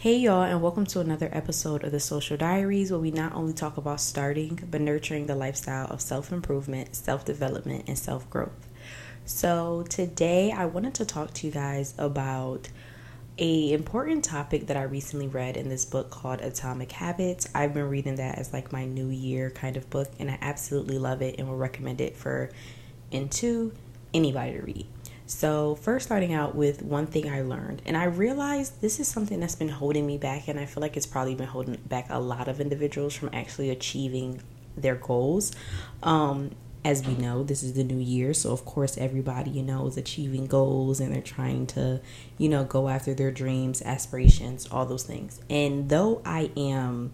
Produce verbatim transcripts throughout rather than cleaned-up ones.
Hey y'all, and welcome to another episode of the Social Diaries, where we not only talk about starting but nurturing the lifestyle of self-improvement, self-development, and self-growth. So today I wanted to talk to you guys about a important topic that I recently read in this book called Atomic Habits. I've been reading that as like my new year kind of book, and I absolutely love it and will recommend it for into anybody to read. So first, starting out with one thing I learned, and I realized this is something that's been holding me back, and I feel like it's probably been holding back a lot of individuals from actually achieving their goals. Um, as we know, this is the new year, so of course everybody, you know, is achieving goals, and they're trying to, you know, go after their dreams, aspirations, all those things. And though I am,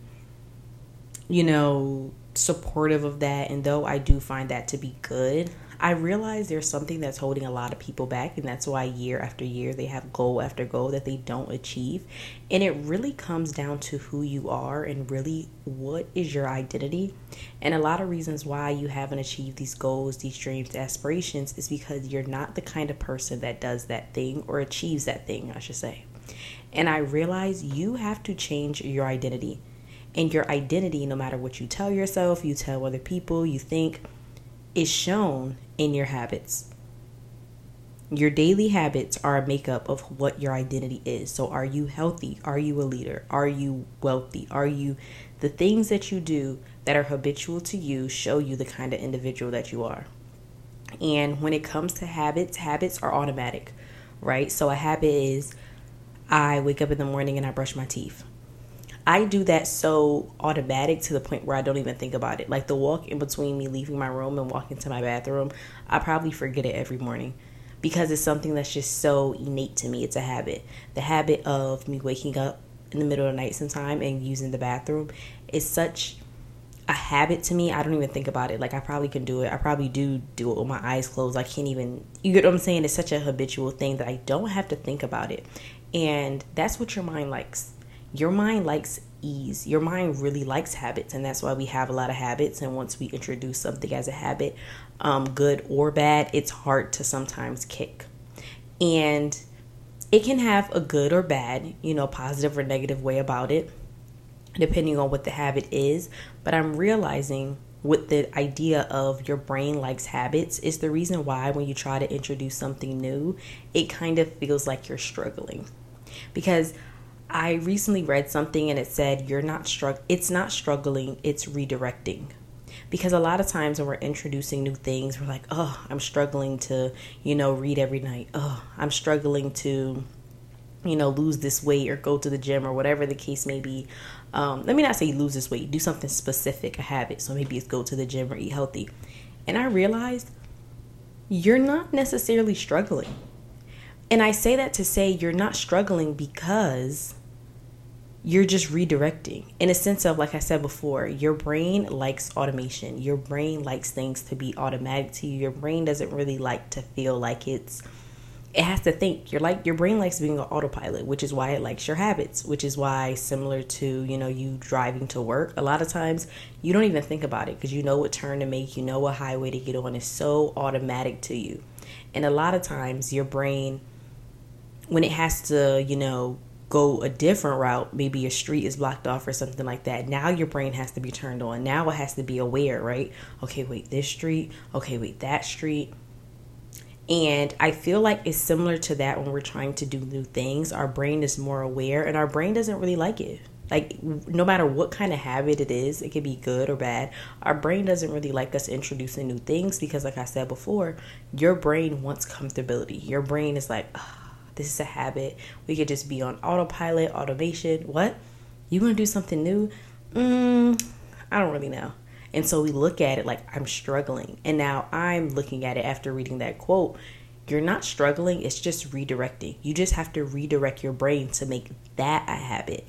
you know, supportive of that, and though I do find that to be good, I realize there's something that's holding a lot of people back, and that's why year after year they have goal after goal that they don't achieve. And it really comes down to who you are and really what is your identity. And a lot of reasons why you haven't achieved these goals, these dreams, aspirations is because you're not the kind of person that does that thing or achieves that thing, I should say. And I realize you have to change your identity. And your identity, no matter what you tell yourself, you tell other people, you think, is shown in your habits. Your daily habits are a makeup of what your identity is. So are you healthy? Are you a leader? Are you wealthy? Are you the things that you do that are habitual to you show you the kind of individual that you are? And when it comes to habits, habits are automatic, right? So a habit is I wake up in the morning and I brush my teeth. I do that so automatic to the point where I don't even think about it. Like the walk in between me leaving my room and walking to my bathroom, I probably forget it every morning because it's something that's just so innate to me. It's a habit. The habit of me waking up in the middle of the night sometime and using the bathroom is such a habit to me. I don't even think about it. Like I probably can do it. I probably do do it with my eyes closed. I can't even, you get what I'm saying? It's such a habitual thing that I don't have to think about it. And that's what your mind likes. Your mind likes ease. Your mind really likes habits, and that's why we have a lot of habits. And once we introduce something as a habit, um, good or bad, it's hard to sometimes kick. And it can have a good or bad, you know, positive or negative way about it, depending on what the habit is. But I'm realizing with the idea of your brain likes habits is the reason why when you try to introduce something new, it kind of feels like you're struggling. Because I recently read something and it said you're not strugg- it's not struggling, it's redirecting. Because a lot of times when we're introducing new things, we're like, oh, I'm struggling to, you know, read every night. Oh, I'm struggling to, you know, lose this weight or go to the gym or whatever the case may be. Um, let me not say lose this weight, do something specific, a habit. So maybe it's go to the gym or eat healthy. And I realized you're not necessarily struggling. And I say that to say you're not struggling because you're just redirecting in a sense of, like I said before, your brain likes automation. Your brain likes things to be automatic to you. Your brain doesn't really like to feel like it's, it has to think. You're like, your brain likes being on autopilot, which is why it likes your habits, which is why similar to, you know, you driving to work, a lot of times you don't even think about it because you know what turn to make, you know what highway to get on. It's so automatic to you. And a lot of times your brain, when it has to, you know, go a different route, maybe your street is blocked off or something like that, now your brain has to be turned on. Now it has to be aware, right? Okay, wait, this street. Okay, wait, that street. And I feel like it's similar to that when we're trying to do new things. Our brain is more aware and our brain doesn't really like it. Like no matter what kind of habit it is, it could be good or bad. Our brain doesn't really like us introducing new things because, like I said before, your brain wants comfortability. Your brain is like, oh, this is a habit. We could just be on autopilot, automation. What? You gonna do something new? Mm, I don't really know. And so we look at it like I'm struggling. And now I'm looking at it after reading that quote. You're not struggling. It's just redirecting. You just have to redirect your brain to make that a habit.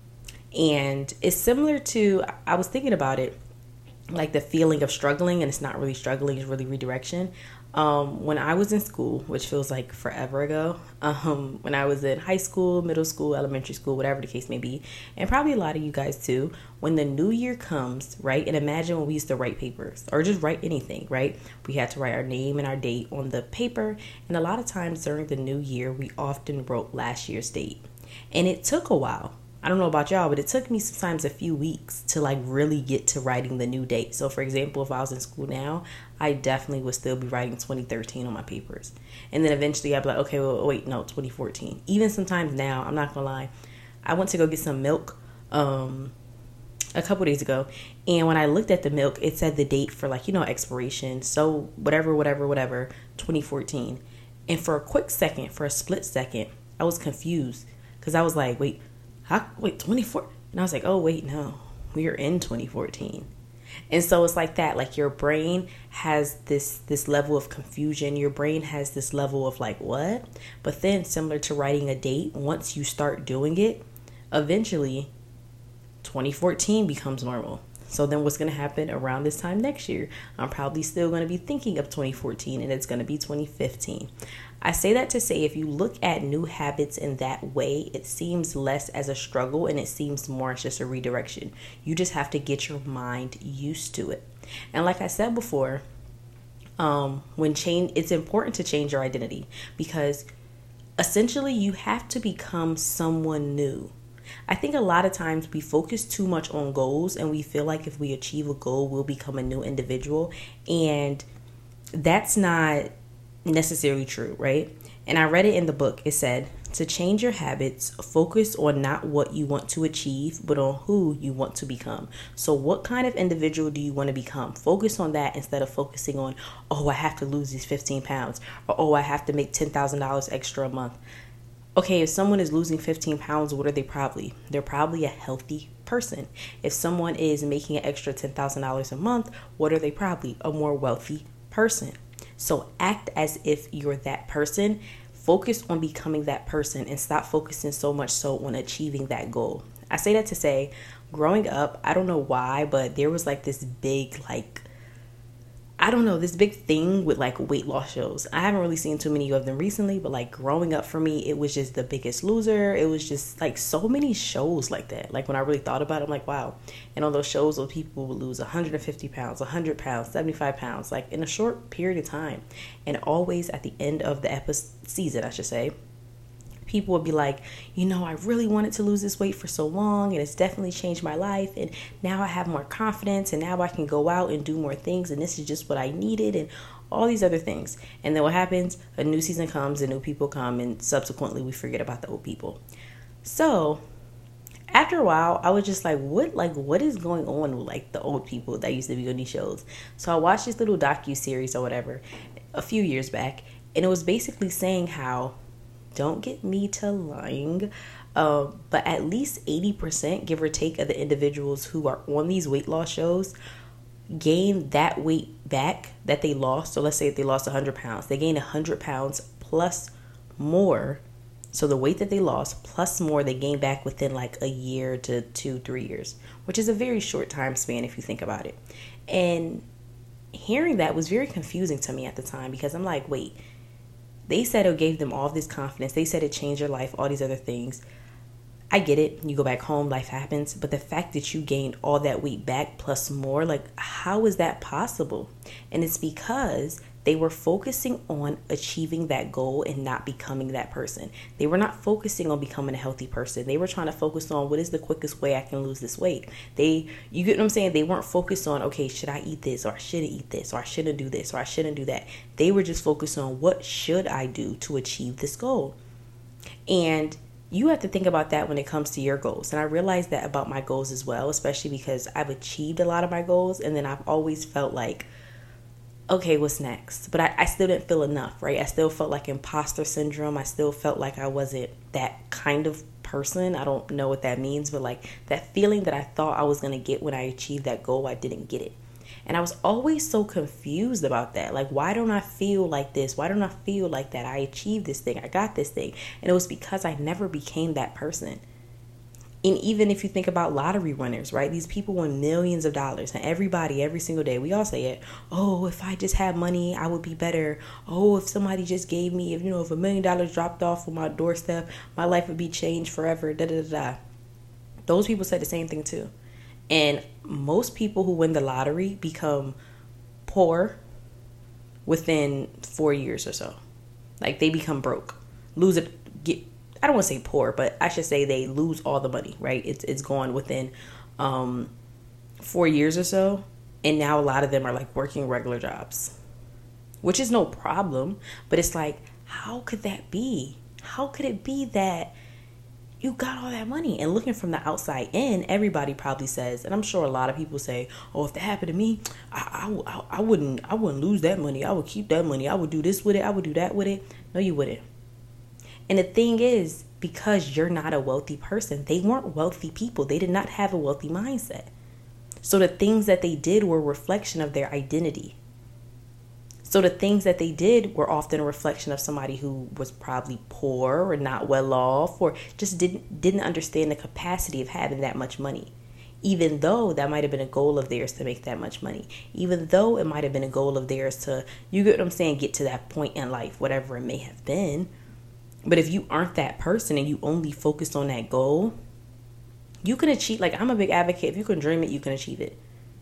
And it's similar to, I was thinking about it, like the feeling of struggling, and it's not really struggling, it's really redirection. Um, when I was in school, which feels like forever ago, um, when I was in high school, middle school, elementary school, whatever the case may be, and probably a lot of you guys too, when the new year comes, right? And imagine when we used to write papers or just write anything, right? We had to write our name and our date on the paper. And a lot of times during the new year, we often wrote last year's date. And it took a while. I don't know about y'all, but it took me sometimes a few weeks to like really get to writing the new date. So for example, if I was in school now, I definitely would still be writing twenty thirteen on my papers. And then eventually I'd be like, okay, well, wait, no, twenty fourteen. Even sometimes now, I'm not gonna lie, I went to go get some milk um, a couple days ago. And when I looked at the milk, it said the date for like, you know, expiration. So whatever, whatever, whatever, twenty fourteen. And for a quick second, for a split second, I was confused because I was like, wait, how, wait, twenty-four? And I was like, oh, wait, no, we are in twenty fourteen. And so it's like that, like your brain has this this level of confusion. Your brain has this level of like, what? But then similar to writing a date, once you start doing it, eventually twenty fourteen becomes normal. So then what's going to happen around this time next year? I'm probably still going to be thinking of twenty fourteen and it's going to be twenty fifteen. I say that to say if you look at new habits in that way, it seems less as a struggle and it seems more as just a redirection. You just have to get your mind used to it. And like I said before, um, when change, it's important to change your identity because essentially you have to become someone new. I think a lot of times we focus too much on goals and we feel like if we achieve a goal, we'll become a new individual. And that's not necessarily true, right? And I read it in the book. It said, to change your habits, focus on not what you want to achieve, but on who you want to become. So what kind of individual do you want to become? Focus on that instead of focusing on, oh, I have to lose these fifteen pounds or, oh, I have to make ten thousand dollars extra a month. Okay, if someone is losing fifteen pounds, what are they probably? They're probably a healthy person. If someone is making an extra ten thousand dollars a month, what are they probably? A more wealthy person. So act as if you're that person. Focus on becoming that person and stop focusing so much so on achieving that goal. I say that to say, growing up, I don't know why, but there was like this big like I don't know, this big thing with like weight loss shows. I haven't really seen too many of them recently, but like growing up for me, it was just The Biggest Loser. It was just like so many shows like that. Like when I really thought about it, I'm like, wow. And on those shows where people would lose one hundred fifty pounds, one hundred pounds, seventy-five pounds, like in a short period of time. And always at the end of the episode, season, I should say, people would be like, you know, I really wanted to lose this weight for so long and it's definitely changed my life. And now I have more confidence and now I can go out and do more things. And this is just what I needed and all these other things. And then what happens? A new season comes and new people come and subsequently we forget about the old people. So after a while, I was just like, what, like, what is going on with like the old people that used to be on these shows? So I watched this little docu-series or whatever a few years back. And it was basically saying how, don't get me to lying, uh, but at least eighty percent, give or take, of the individuals who are on these weight loss shows gain that weight back that they lost. So let's say if they lost one hundred pounds, they gain one hundred pounds plus more. So the weight that they lost plus more they gain back within like a year to two, three years, which is a very short time span if you think about it. And hearing that was very confusing to me at the time because I'm like, wait, they said it gave them all this confidence. They said it changed your life, all these other things. I get it. You go back home, life happens. But the fact that you gained all that weight back plus more, like, how is that possible? And it's because they were focusing on achieving that goal and not becoming that person. They were not focusing on becoming a healthy person. They were trying to focus on what is the quickest way I can lose this weight. They, you get what I'm saying? They weren't focused on, okay, should I eat this or I shouldn't eat this or I shouldn't do this or I shouldn't do that. They were just focused on what should I do to achieve this goal. And you have to think about that when it comes to your goals. And I realized that about my goals as well, especially because I've achieved a lot of my goals and then I've always felt like, okay, what's next? But I, I still didn't feel enough, right? I still felt like imposter syndrome. I still felt like I wasn't that kind of person. I don't know what that means, but like that feeling that I thought I was going to get when I achieved that goal, I didn't get it. And I was always so confused about that. Like, why don't I feel like this? Why don't I feel like that? I achieved this thing. I got this thing. And it was because I never became that person. And even if you think about lottery winners, right? These people win millions of dollars. And everybody, every single day, we all say it. Oh, if I just had money, I would be better. Oh, if somebody just gave me, if you know, if a million dollars dropped off on my doorstep, my life would be changed forever. Da da da da. Those people said the same thing too. And most people who win the lottery become poor within four years or so. Like they become broke, lose it, get I don't want to say poor, but I should say they lose all the money, right? It's it's gone within um, four years or so. And now a lot of them are like working regular jobs, which is no problem. But it's like, how could that be? How could it be that you got all that money? And looking from the outside in, everybody probably says, and I'm sure a lot of people say, oh, if that happened to me, I, I, I wouldn't I wouldn't lose that money. I would keep that money. I would do this with it. I would do that with it. No, you wouldn't. And the thing is, because you're not a wealthy person, they weren't wealthy people. They did not have a wealthy mindset. So the things that they did were a reflection of their identity. So the things that they did were often a reflection of somebody who was probably poor or not well off, or just didn't didn't understand the capacity of having that much money. Even though that might have been a goal of theirs to make that much money. Even though it might have been a goal of theirs to, you get what I'm saying, get to that point in life, whatever it may have been. But if you aren't that person and you only focus on that goal, you can achieve, like I'm a big advocate, if you can dream it, you can achieve it.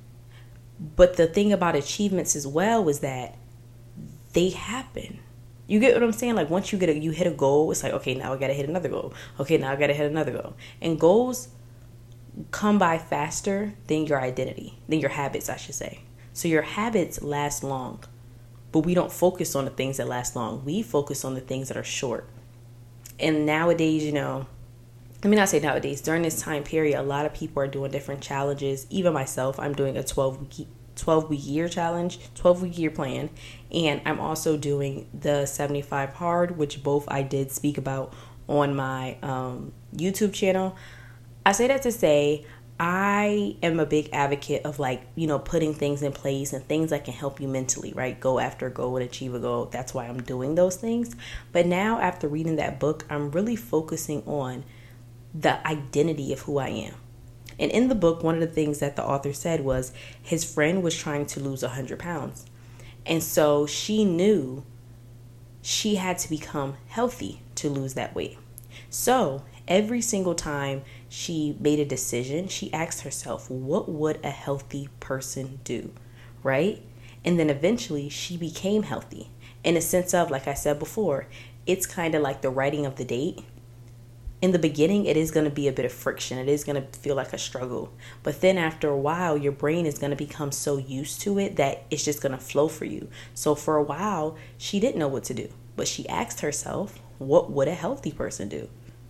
But the thing about achievements as well is that they happen. You get what I'm saying? Like once you get a, you hit a goal, it's like, okay, now I got to hit another goal. Okay, now I got to hit another goal. And goals come by faster than your identity, than your habits, I should say. So your habits last long, but we don't focus on the things that last long. We focus on the things that are short. And nowadays, you know, let me not say nowadays, during this time period, a lot of people are doing different challenges. Even myself, I'm doing a twelve week twelve week year challenge, twelve week year plan. And I'm also doing the seventy-five hard, which both I did speak about on my um, YouTube channel. I say that to say, I am a big advocate of like, you know, putting things in place and things that can help you mentally, right? Go after a goal and achieve a goal. That's why I'm doing those things. But now after reading that book, I'm really focusing on the identity of who I am. And in the book, one of the things that the author said was his friend was trying to lose one hundred pounds. And so she knew she had to become healthy to lose that weight. So every single time she made a decision, she asked herself, what would a healthy person do? Right? And then eventually she became healthy. In a sense of, like I said before, it's kind of like the writing of the date. In the beginning, it is going to be a bit of friction. It is going to feel like a struggle. But then after a while, your brain is going to become so used to it that it's just going to flow for you. So for a while, she didn't know what to do. But she asked herself, what would a healthy person do?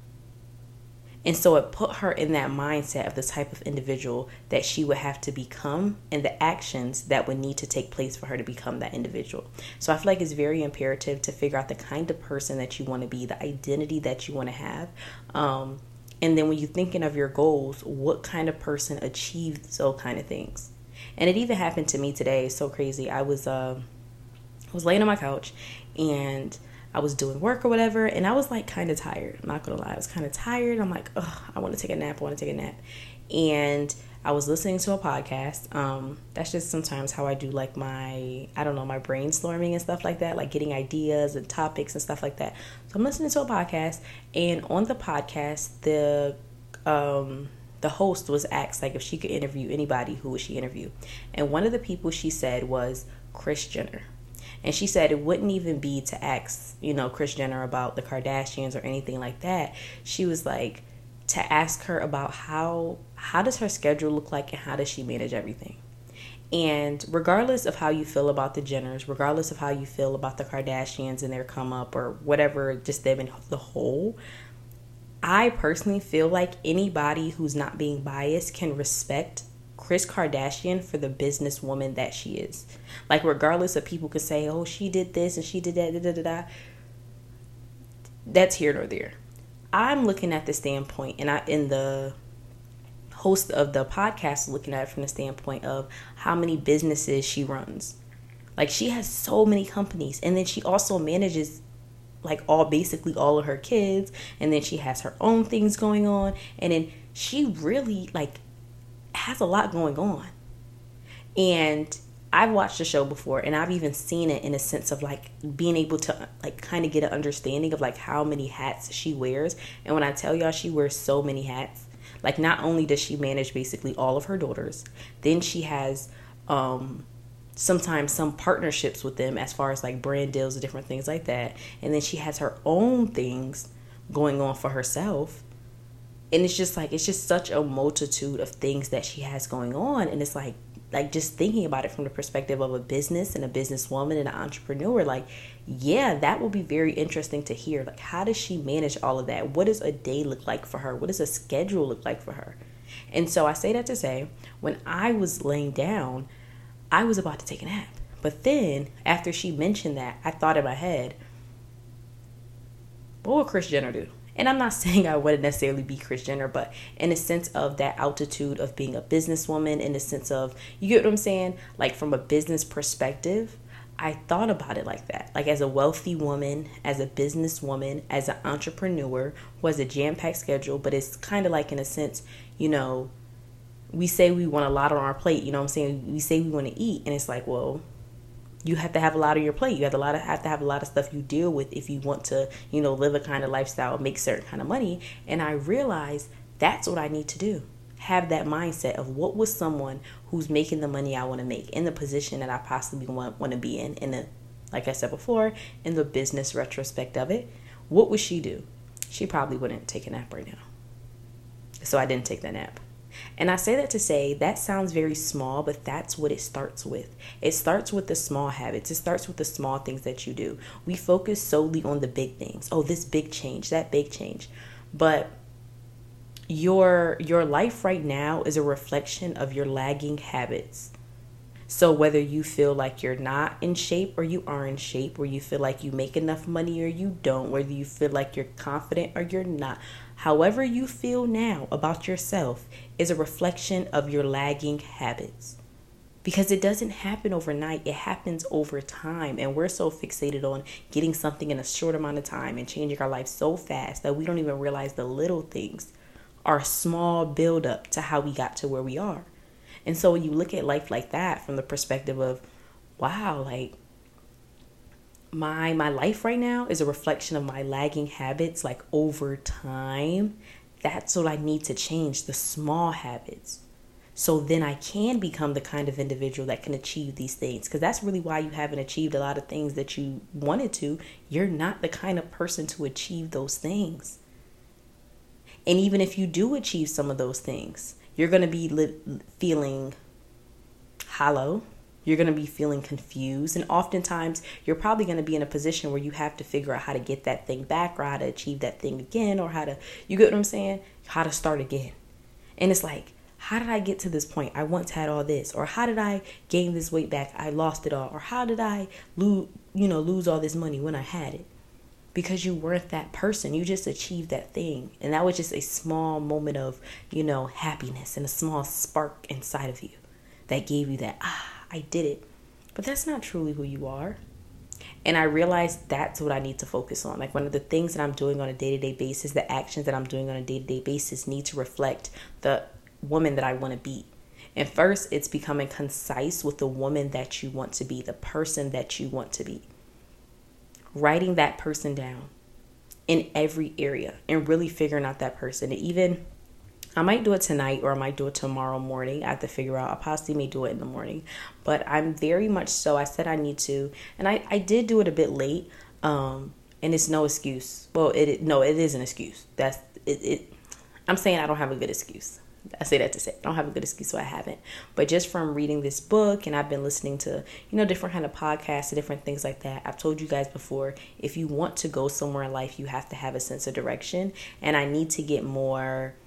And so it put her in that mindset of the type of individual that she would have to become and the actions that would need to take place for her to become that individual. So I feel like it's very imperative to figure out the kind of person that you want to be, the identity that you want to have. Um, and then when you're thinking of your goals, what kind of person achieves those kind of things? And it even happened to me today. It's so crazy. I was, uh, I was laying on my couch and I was doing work or whatever, and I was like kind of tired. I'm not gonna lie, I was kind of tired. I'm like, ugh, I want to take a nap. I want to take a nap. And I was listening to a podcast. Um, that's just sometimes how I do like my, I don't know, my brainstorming and stuff like that, like getting ideas and topics and stuff like that. So I'm listening to a podcast, and on the podcast, the um, the host was asked like if she could interview anybody, who would she interview? And one of the people she said was Kris Jenner. And she said it wouldn't even be to ask, you know, Kris Jenner about the Kardashians or anything like that. She was like, to ask her about how, how does her schedule look like and how does she manage everything? And regardless of how you feel about the Jenners, regardless of how you feel about the Kardashians and their come up or whatever, just them in the whole, I personally feel like anybody who's not being biased can respect Kris Kardashian for the businesswoman that she is. Like, regardless of people could say, oh, she did this and she did that, da, da, da, da. That's here nor there. I'm looking at the standpoint, and I, in the host of the podcast, looking at it from the standpoint of how many businesses she runs. Like, she has so many companies, and then she also manages like all basically all of her kids, and then she has her own things going on, and then she really like has a lot going on. And I've watched the show before, and I've even seen it in a sense of like being able to like kind of get an understanding of like how many hats she wears. And when I tell y'all she wears so many hats, like not only does she manage basically all of her daughters, then she has um sometimes some partnerships with them as far as like brand deals and different things like that. And then she has her own things going on for herself. And it's just like, it's just such a multitude of things that she has going on. And it's like, like just thinking about it from the perspective of a business and a businesswoman and an entrepreneur, like, yeah, that will be very interesting to hear. Like, how does she manage all of that? What does a day look like for her? What does a schedule look like for her? And so I say that to say, when I was laying down, I was about to take a nap. But then after she mentioned that, I thought in my head, what would Kris Jenner do? And I'm not saying I wouldn't necessarily be Kris Jenner, but in the sense of that altitude of being a businesswoman, in the sense of, you get what I'm saying? Like from a business perspective, I thought about it like that. Like as a wealthy woman, as a businesswoman, as an entrepreneur who has a jam-packed schedule, but it's kind of like in a sense, you know, we say we want a lot on our plate, you know what I'm saying? We say we want to eat, and it's like, well, you have to have a lot on your plate. You have a lot of have to have a lot of stuff you deal with if you want to, you know, live a kind of lifestyle, make certain kind of money. And I realized that's what I need to do. Have that mindset of what was someone who's making the money I want to make in the position that I possibly want, want to be in, in the, like I said before, in the business retrospect of it. What would she do? She probably wouldn't take a nap right now. So I didn't take that nap. And I say that to say that sounds very small, but that's what it starts with. It starts with the small habits. It starts with the small things that you do. We focus solely on the big things. Oh, this big change, that big change. But your your life right now is a reflection of your lagging habits. So whether you feel like you're not in shape or you are in shape, or you feel like you make enough money or you don't, whether you feel like you're confident or you're not, however you feel now about yourself is a reflection of your lagging habits. Because it doesn't happen overnight. It happens over time. And we're so fixated on getting something in a short amount of time and changing our life so fast that we don't even realize the little things are a small build up to how we got to where we are. And so when you look at life like that from the perspective of, wow, like my my life right now is a reflection of my lagging habits, like over time, that's what I need to change, the small habits. So then I can become the kind of individual that can achieve these things. Because that's really why you haven't achieved a lot of things that you wanted to. You're not the kind of person to achieve those things. And even if you do achieve some of those things, you're going to be li- feeling hollow. You're going to be feeling confused. And oftentimes, you're probably going to be in a position where you have to figure out how to get that thing back, or how to achieve that thing again, or how to, you get what I'm saying? How to start again. And it's like, how did I get to this point? I once had all this. Or how did I gain this weight back? I lost it all. Or how did I lose, you know, lose all this money when I had it? Because you weren't that person. You just achieved that thing. And that was just a small moment of, you know, happiness and a small spark inside of you that gave you that, ah, I did it. But that's not truly who you are. And I realized that's what I need to focus on. Like one of the things that I'm doing on a day-to-day basis, the actions that I'm doing on a day-to-day basis need to reflect the woman that I want to be. And first, it's becoming concise with the woman that you want to be, the person that you want to be. Writing that person down in every area and really figuring out that person. And even, I might do it tonight or I might do it tomorrow morning. I have to figure out. I possibly may do it in the morning. But I'm very much so, I said I need to. And I, I did do it a bit late. Um, and it's no excuse. Well, it, it no, it is an excuse. That's it, it. I'm saying I don't have a good excuse. I say that to say I don't have a good excuse, so I haven't. But just from reading this book, and I've been listening to, you know, different kind of podcasts and different things like that. I've told you guys before, if you want to go somewhere in life, you have to have a sense of direction. And I need to get more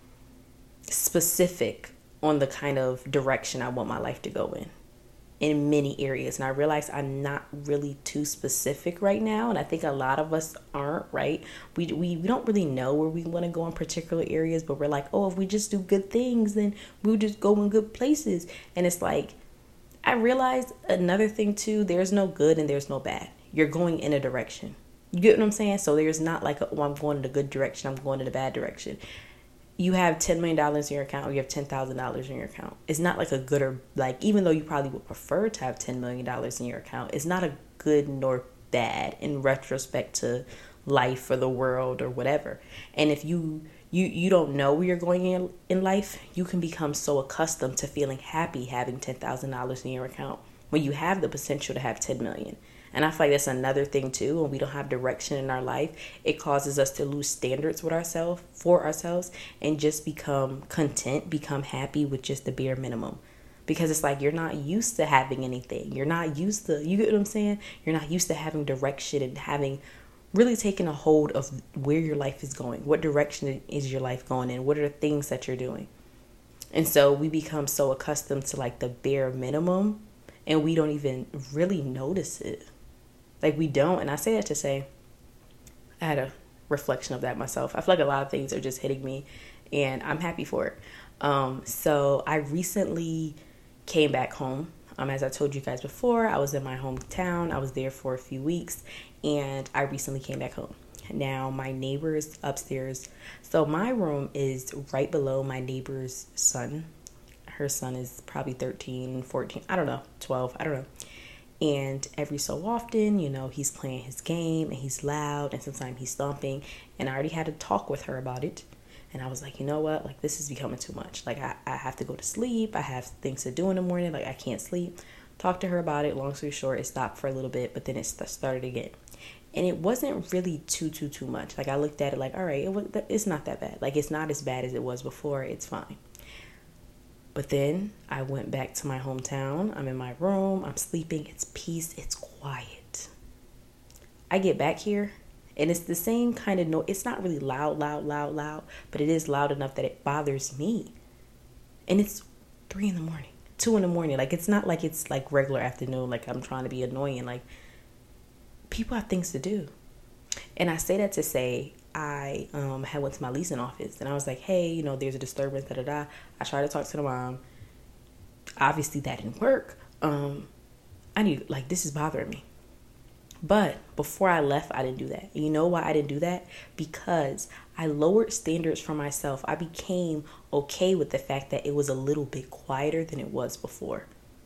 specific on the kind of direction I want my life to go in. In many areas. And I realize I'm not really too specific right now. And I think a lot of us aren't, right? We, we, we don't really know where we want to go in particular areas, but we're like, oh, if we just do good things, then we'll just go in good places. And it's like, I realized another thing too, there's no good and there's no bad. You're going in a direction. You get what I'm saying? So there's not like, a, oh, I'm going in the good direction, I'm going in the bad direction. You have ten million dollars in your account or you have ten thousand dollars in your account. It's not like a good or like, even though you probably would prefer to have ten million dollars in your account, it's not a good nor bad in retrospect to life or the world or whatever. And if you, you, you don't know where you're going in, in life, you can become so accustomed to feeling happy having ten thousand dollars in your account when you have the potential to have ten million dollars. And I feel like that's another thing too. When we don't have direction in our life, it causes us to lose standards with ourselves, for ourselves, and just become content, become happy with just the bare minimum. Because it's like you're not used to having anything. You're not used to, you get what I'm saying? You're not used to having direction and having really taking a hold of where your life is going. What direction is your life going in? What are the things that you're doing? And so we become so accustomed to like the bare minimum, and we don't even really notice it. Like we don't. And I say that to say, I had a reflection of that myself. I feel like a lot of things are just hitting me, and I'm happy for it. Um, so I recently came back home. Um, as I told you guys before, I was in my hometown. I was there for a few weeks, and I recently came back home. Now, my neighbor's upstairs. So my room is right below my neighbor's son. Her son is probably thirteen, fourteen, I don't know, twelve, I don't know. And every so often, you know, he's playing his game and he's loud and sometimes he's stomping. And I already had a talk with her about it. And I was like, you know what? Like, this is becoming too much. Like, I, I have to go to sleep. I have things to do in the morning. Like, I can't sleep. Talked to her about it. Long story short, it stopped for a little bit, but then it started again. And it wasn't really too, too, too much. Like, I looked at it like, all right, it was, it's not that bad. Like, it's not as bad as it was before. It's fine. But then I went back to my hometown. I'm in my room. I'm sleeping. It's peace. It's quiet. I get back here. And it's the same kind of noise. It's not really loud, loud, loud, loud, but it is loud enough that it bothers me. And it's three in the morning, two in the morning. Like, it's not like it's like regular afternoon, like I'm trying to be annoying. Like, people have things to do. And I say that to say, I um, had went to my leasing office and I was like, hey, you know, there's a disturbance, da da da. I tried to talk to the mom. Obviously that didn't work. Um, I need, like, this is bothering me. But before I left, I didn't do that. And you know why I didn't do that? Because I lowered standards for myself. I became okay with the fact that it was a little bit quieter than it was before.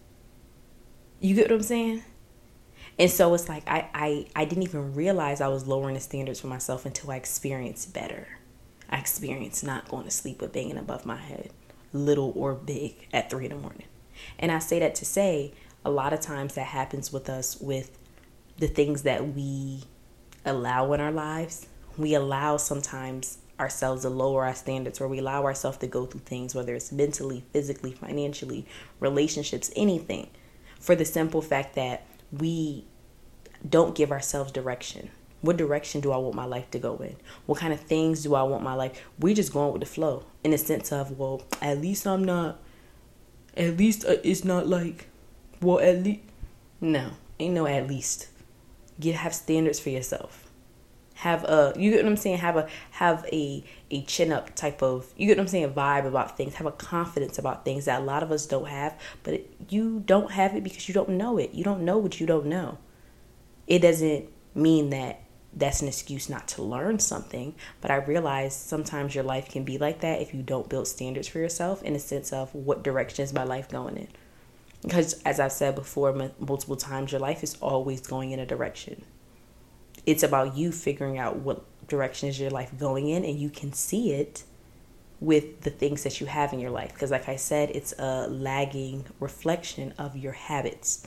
You get what I'm saying? And so it's like I, I, I didn't even realize I was lowering the standards for myself until I experienced better. I experienced not going to sleep with banging above my head, little or big, at three in the morning. And I say that to say a lot of times that happens with us with the things that we allow in our lives. We allow sometimes ourselves to lower our standards, or we allow ourselves to go through things, whether it's mentally, physically, financially, relationships, anything, for the simple fact that we don't give ourselves direction. What direction do I want my life to go in? What kind of things do I want my life? We're just going with the flow in the sense of, well, at least I'm not, at least it's not like, well, at least, no, ain't no at least. Get have standards for yourself. Have a, you get what I'm saying? Have a have a a chin up type of, you get what I'm saying, vibe about things. Have a confidence about things that a lot of us don't have, but it, you don't have it because you don't know it. You don't know what you don't know. It doesn't mean that that's an excuse not to learn something, but I realize sometimes your life can be like that if you don't build standards for yourself in a sense of what direction is my life going in. Because as I've said before m- multiple times, your life is always going in a direction. It's about you figuring out what direction is your life going in, and you can see it with the things that you have in your life. Because like I said, it's a lagging reflection of your habits.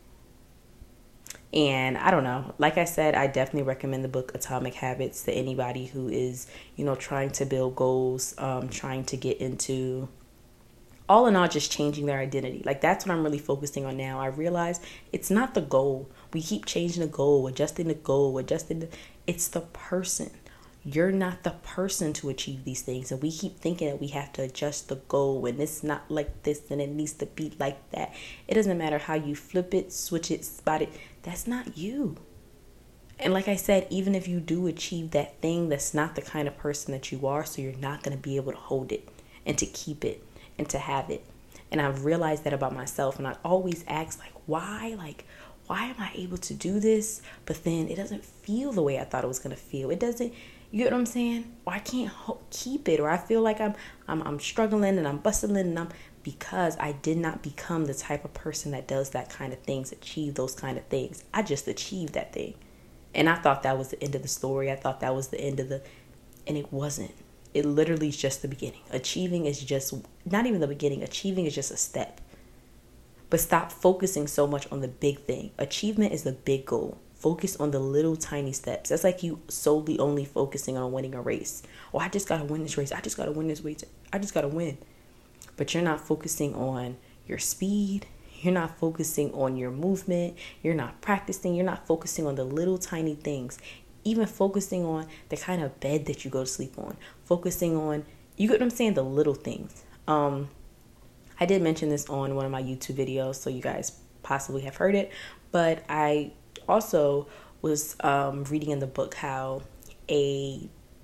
And I don't know, like I said, I definitely recommend the book Atomic Habits to anybody who is, you know, trying to build goals, um, trying to get into, all in all, just changing their identity. Like, that's what I'm really focusing on now. I realize it's not the goal. We keep changing the goal, adjusting the goal, adjusting the, it's the person. You're not the person to achieve these things. And we keep thinking that we have to adjust the goal and it's not like this and it needs to be like that. It doesn't matter how you flip it, switch it, spot it. That's not you. And like I said, even if you do achieve that thing, that's not the kind of person that you are. So you're not going to be able to hold it and to keep it and to have it. And I've realized that about myself. And I always ask, like, why? Like, why am I able to do this? But then it doesn't feel the way I thought it was going to feel. It doesn't, you get what I'm saying? Or I can't ho- keep it. Or I feel like I'm, I'm, I'm struggling and I'm bustling and I'm, because I did not become the type of person that does that kind of things, achieve those kind of things. I just achieved that thing. And I thought that was the end of the story. I thought that was the end of the, and it wasn't. It literally is just the beginning. Achieving is just, not even the beginning. Achieving is just a step. But stop focusing so much on the big thing. Achievement is the big goal. Focus on the little tiny steps. That's like you solely only focusing on winning a race. Oh, I just got to win this race. I just got to win this race. I just got to win. But you're not focusing on your speed. You're not focusing on your movement. You're not practicing. You're not focusing on the little tiny things. Even focusing on the kind of bed that you go to sleep on. Focusing on, you get what I'm saying, the little things. Um, I did mention this on one of my YouTube videos, so you guys possibly have heard it. But I also was um, reading in the book how a,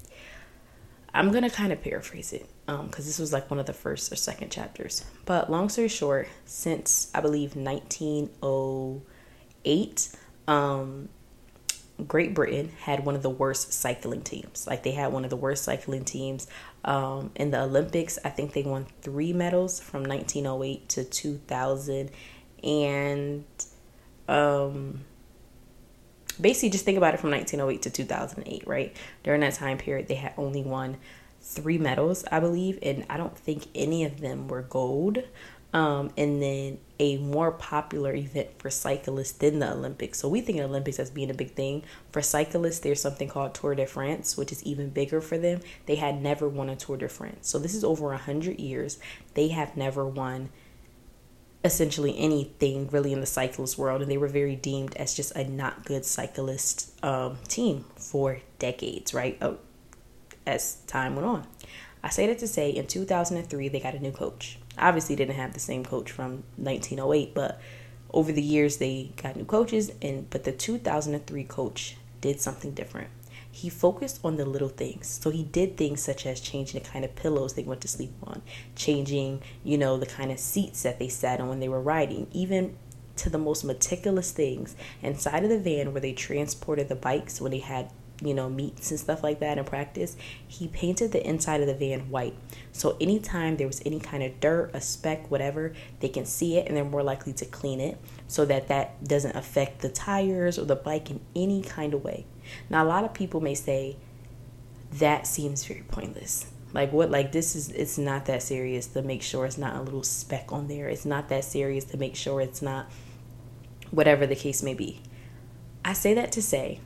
I'm going to kind of paraphrase it because um, this was like one of the first or second chapters. But long story short, since I believe nineteen oh eight, um, Great Britain had one of the worst cycling teams. Like they had one of the worst cycling teams um, in the Olympics. I think they won three medals from nineteen oh eight to two thousand. And um, basically just think about it from nineteen oh eight to two thousand eight, right? During that time period, they had only won three medals, I believe. And I don't think any of them were gold. Um, and then a more popular event for cyclists than the Olympics. So we think of Olympics as being a big thing. For cyclists, there's something called Tour de France, which is even bigger for them. They had never won a Tour de France. So this is over one hundred years. They have never won essentially anything really in the cyclist world. And they were very deemed as just a not good cyclist um, team for decades, right? Oh, as time went on. I say that to say in two thousand three, they got a new coach. Obviously didn't have the same coach from nineteen oh eight, but over the years they got new coaches. And but the two thousand three coach did something different. He focused on the little things. So he did things such as changing the kind of pillows they went to sleep on, changing, you know, the kind of seats that they sat on when they were riding, even to the most meticulous things inside of the van where they transported the bikes when they had, you know, meets and stuff like that in practice. He painted the inside of the van white. So anytime there was any kind of dirt, a speck, whatever, they can see it and they're more likely to clean it so that that doesn't affect the tires or the bike in any kind of way. Now, a lot of people may say that seems very pointless. Like what, like this is, it's not that serious to make sure it's not a little speck on there. It's not that serious to make sure it's not whatever the case may be. I say that to say,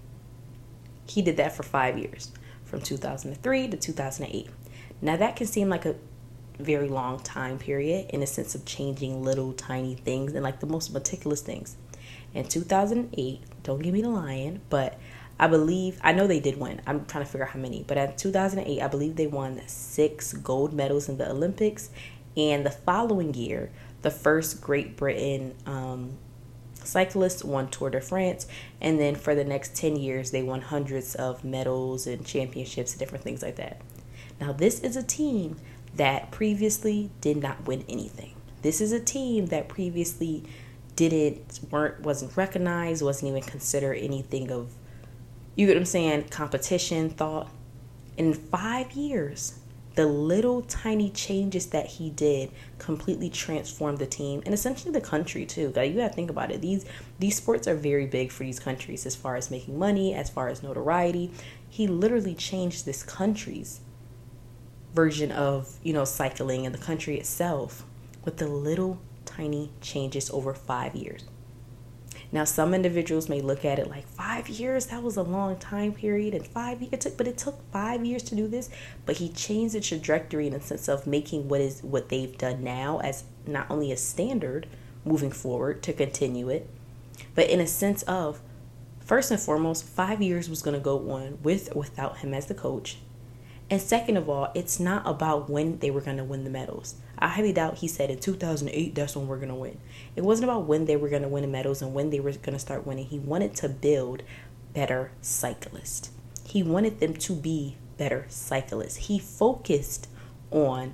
he did that for five years, from two thousand three to two thousand eight. Now, that can seem like a very long time period in a sense of changing little tiny things and like the most meticulous things. In two thousand eight, don't give me the lying, but I believe, I know they did win. I'm trying to figure out how many. But in two thousand eight, I believe they won six gold medals in the Olympics. And the following year, the first Great Britain um cyclists won Tour de France, and then for the next ten years they won hundreds of medals and championships and different things like that. Now, this is a team that previously did not win anything. This is a team that previously didn't weren't wasn't recognized, wasn't even considered anything of, you get what I'm saying, competition, thought. In five years, the little tiny changes that he did completely transformed the team and essentially the country too. You gotta think about it. These these sports are very big for these countries as far as making money, as far as notoriety. He literally changed this country's version of, you know, cycling and the country itself with the little tiny changes over five years. Now, some individuals may look at it like five years, that was a long time period, and five years, it took, but it took five years to do this. But he changed the trajectory in the sense of making what is what they've done now as not only a standard moving forward to continue it, but in a sense of, first and foremost, five years was going to go on with or without him as the coach. And second of all, it's not about when they were going to win the medals. I highly doubt he said in two thousand eight, that's when we're going to win. It wasn't about when they were going to win the medals and when they were going to start winning. He wanted to build better cyclists. He wanted them to be better cyclists. He focused on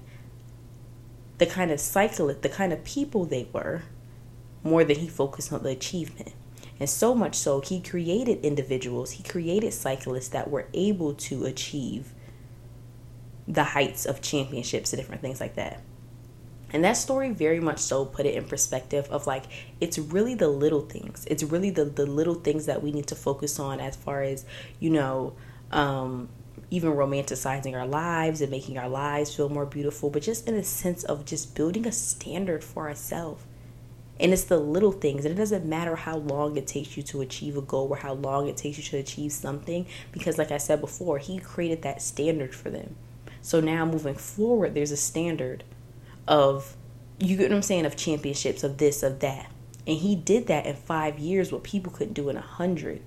the kind of cyclist, the kind of people they were, more than he focused on the achievement. And so much so, he created individuals, he created cyclists that were able to achieve the heights of championships and different things like that. And that story very much so put it in perspective of like, it's really the little things. It's really the, the little things that we need to focus on as far as, you know, um, even romanticizing our lives and making our lives feel more beautiful, but just in a sense of just building a standard for ourselves. And it's the little things. And it doesn't matter how long it takes you to achieve a goal or how long it takes you to achieve something. Because like I said before, he created that standard for them. So now moving forward, there's a standard of, you get what I'm saying, of championships, of this, of that. And he did that in five years, what people couldn't do in a hundred.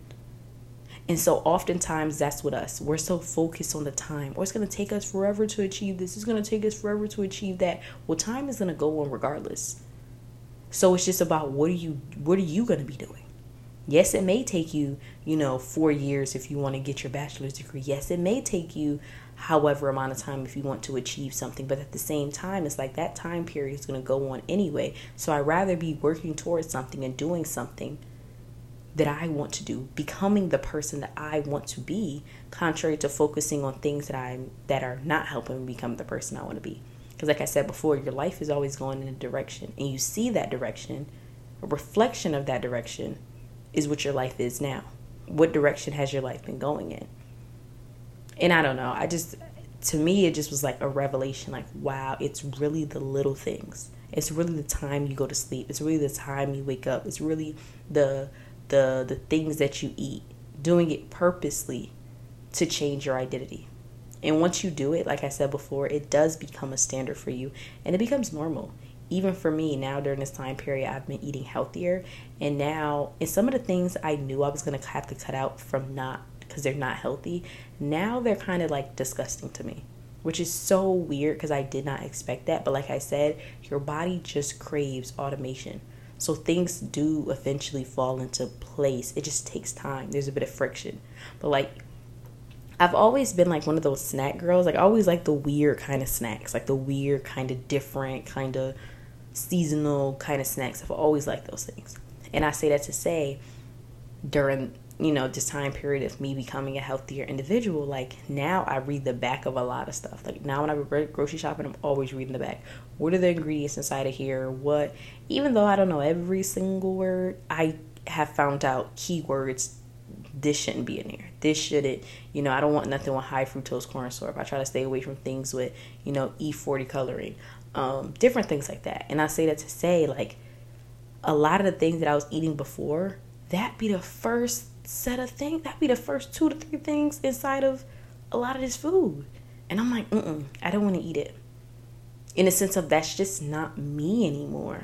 And so oftentimes that's with us. We're so focused on the time. Or it's going to take us forever to achieve this. It's going to take us forever to achieve that. Well, time is going to go on regardless. So it's just about what are you, what are you going to be doing? Yes, it may take you, you know, four years if you want to get your bachelor's degree. Yes, it may take you however amount of time if you want to achieve something. But at the same time, it's like that time period is going to go on anyway. So I'd rather be working towards something and doing something that I want to do, becoming the person that I want to be, contrary to focusing on things that I'm that are not helping me become the person I want to be. Because like I said before, your life is always going in a direction, and you see that direction, a reflection of that direction is what your life is now. What direction has your life been going in? And I don't know, I just, to me, it just was like a revelation, like, wow, it's really the little things. It's really the time you go to sleep. It's really the time you wake up. It's really the the the things that you eat, doing it purposely to change your identity. And once you do it, like I said before, it does become a standard for you, and it becomes normal. Even for me now, during this time period, I've been eating healthier, and now, and some of the things I knew I was going to have to cut out from not, because they're not healthy, now they're kind of like disgusting to me, which is so weird because I did not expect that. But like I said, your body just craves automation. So things do eventually fall into place. It just takes time. There's a bit of friction. But like, I've always been like one of those snack girls. Like I always like the weird kind of snacks, like the weird kind of different kind of seasonal kind of snacks. I've always liked those things. And I say that to say, during, you know, this time period of me becoming a healthier individual, like now I read the back of a lot of stuff. Like now when I go grocery shopping, I'm always reading the back. What are the ingredients inside of here? What, even though I don't know every single word, I have found out keywords. This shouldn't be in here. This shouldn't, you know, I don't want nothing with high fructose corn syrup. I try to stay away from things with, you know, E forty coloring, um, different things like that. And I say that to say, like, a lot of the things that I was eating before, that be the first set of things, that be the first two to three things inside of a lot of this food. And I'm like, mm-mm, I don't want to eat it. In a sense of that's just not me anymore.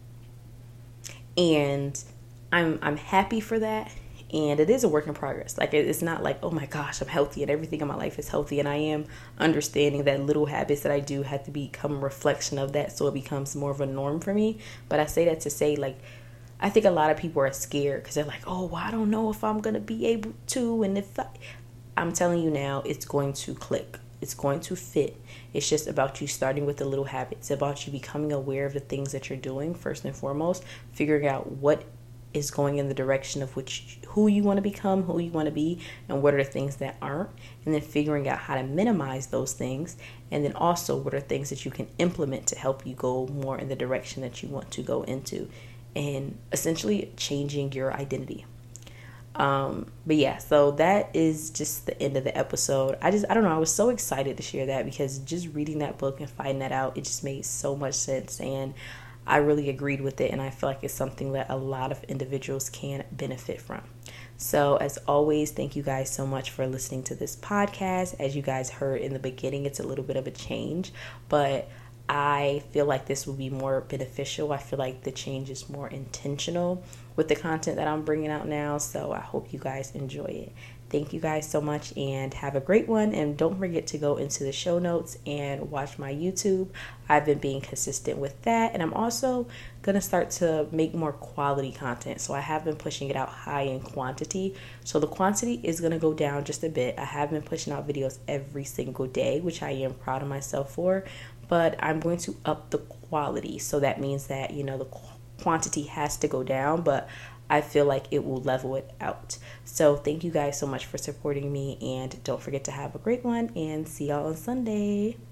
And I'm I'm happy for that. And it is a work in progress. Like, it's not like, oh my gosh, I'm healthy and everything in my life is healthy. And I am understanding that little habits that I do have to become a reflection of that, so it becomes more of a norm for me. But I say that to say, like, I think a lot of people are scared because they're like, oh, well, I don't know if I'm going to be able to. And if I, I'm telling you now, it's going to click. It's going to fit. It's just about you starting with the little habits. It's about you becoming aware of the things that you're doing, first and foremost, figuring out what is going in the direction of which, who you want to become, who you want to be, and what are the things that aren't, and then figuring out how to minimize those things, and then also what are things that you can implement to help you go more in the direction that you want to go into, and essentially changing your identity. Um, but yeah, so that is just the end of the episode. I just, I don't know, I was so excited to share that because just reading that book and finding that out, it just made so much sense, and I really agreed with it, and I feel like it's something that a lot of individuals can benefit from. So as always, thank you guys so much for listening to this podcast. As you guys heard in the beginning, it's a little bit of a change, but I feel like this will be more beneficial. I feel like the change is more intentional with the content that I'm bringing out now, so I hope you guys enjoy it. Thank you guys so much and have a great one. And don't forget to go into the show notes and watch my YouTube. I've been being consistent with that. And I'm also going to start to make more quality content. So I have been pushing it out high in quantity. So the quantity is going to go down just a bit. I have been pushing out videos every single day, which I am proud of myself for. But I'm going to up the quality. So that means that, you know, the quantity has to go down, but I feel like it will level it out. So thank you guys so much for supporting me, and don't forget to have a great one, and see y'all on Sunday.